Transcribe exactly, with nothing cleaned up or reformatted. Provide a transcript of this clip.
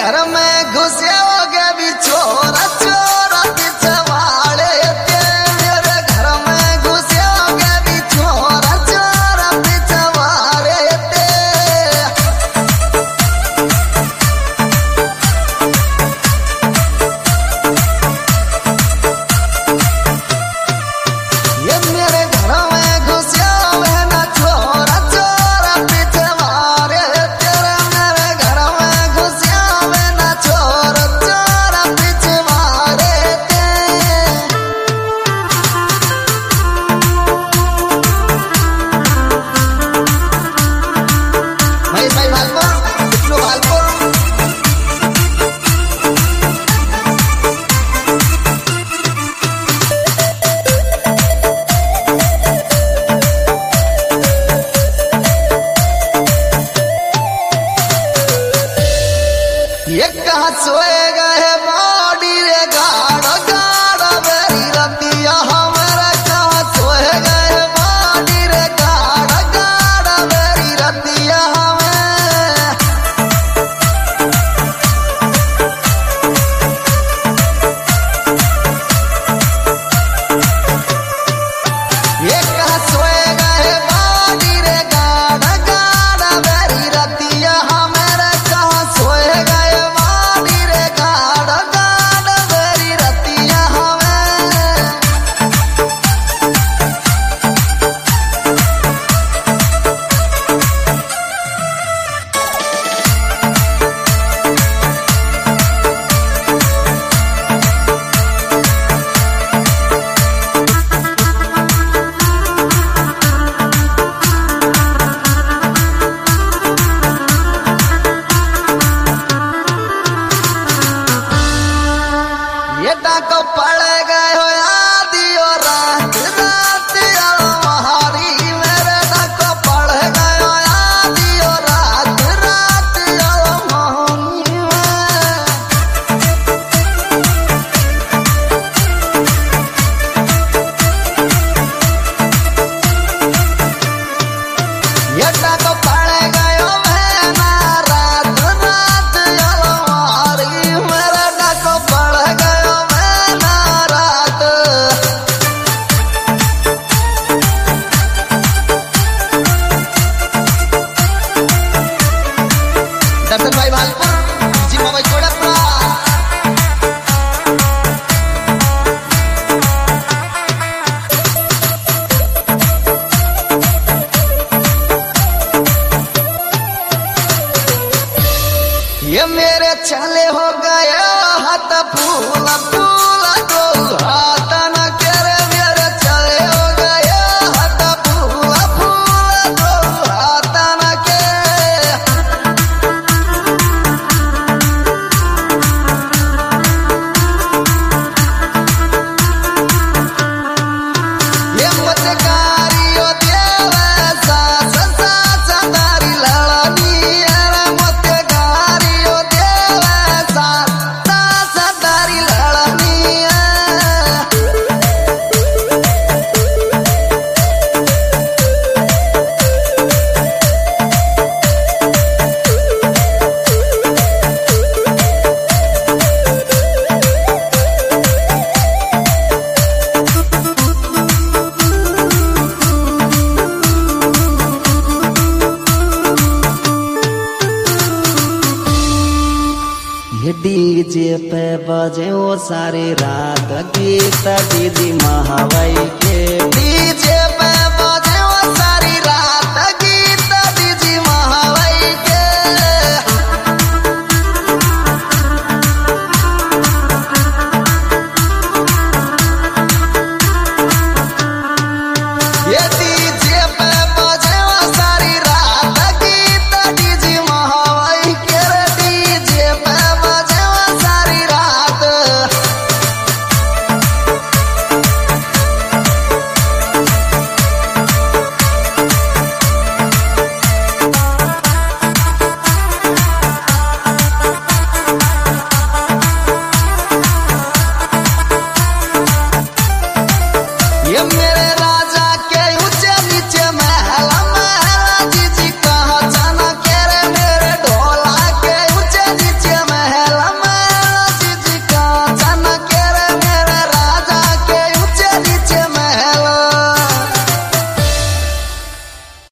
घर में घुसे हो गए भी छोरा छोरा पिछवाड़े ते मेरे घर में घुसे हो गए भी छोरा छोरा पिछवाड़े ते ये मेरे घर में घुसे हुए ना छोरा छोरा पिछवाड़े तेरे मेरे घर में घुसे हुए ना छोरा छोरा पिछवाड़े ते भाई भाई भागो पिछलो भागो ये कहाँ सोए गए बॉडी रे गाड़ा गाड़ा मेरी रतिया हमारा कहाँ सोए गए बॉडी रे गाड़ा गाड़ा मेरी रतिया हमें ये कहाँ सोए गए बॉडी रे गाड़ा गाड़ा मेरी रतिया हमारा कहाँ सोए गए बॉडी रे गाड़ा गाड़ा मेरी रतिया हमें ये डाको पड़ गए हो आदि और रात रात अलमारी मेरे डाको पड़ गए हो आदि और रात रात अलमारी में ये डाको पड़ गए हो मैना रात रात अलमारी मेरे डाको पड़ गए हो मैना रात दर्शन भाई भागपुर जिम्मा भाई कोड़पड़ा ये मेरे चले हो गए हाथ फूल फूल दो हाथ न करे मेरे चले हो गए हाथ फूल फूल दो हाथ न के ये मतकारियो देवे सास सास दारी लड़नी अरे मतकारियो देवे सास सास दारी लड़नी ये डीजे पे बजे वो सारी रात गीत दीदी महावाई